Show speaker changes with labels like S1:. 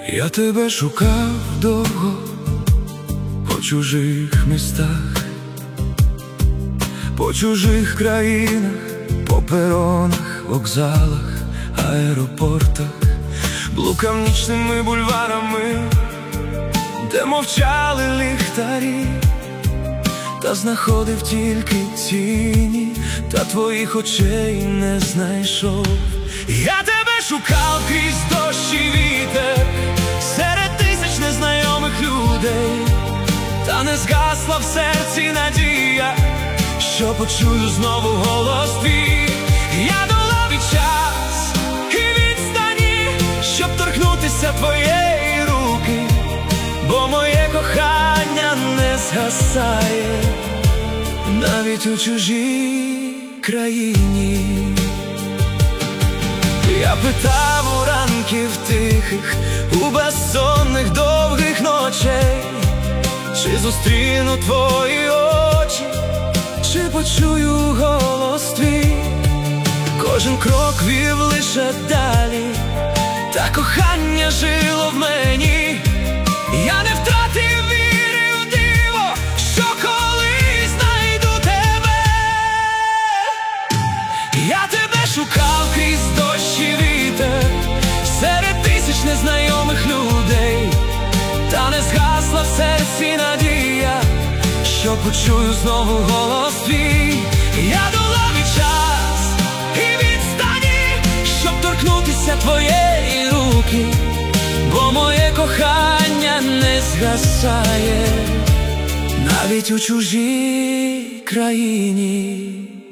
S1: Я тебе шукав довго по чужих містах, по чужих країнах, по перонах, вокзалах, аеропортах, блукав нічними бульварами, де мовчали ліхтарі, та знаходив тільки тіні, та твоїх очей не знайшов. Я тебе шукав крізь дощ і вітер, серед тисяч незнайомих людей, та не згасла в серці надія, що почую знову голос твій. Я долав і час, і відстані, щоб торкнутися твоєї руки, бо моє кохання не згасає навіть у чужій країні. Я питав у ранків тихих, у безсонних довгих ночей, чи зустріну твої очі, чи почую голос твій. Кожен крок вів лише далі, та кохання жило в мені. Я не втратив віри в диво, що колись знайду тебе. Я тебе шукав крізь дощ і вітер, серед тисяч незнайомих людей, та не згасла в серці надія, що почую знову голос твій. Я долав і час, і відстані, щоб торкнутися твоєї руки, бо моє кохання не згасає навіть у чужій країні.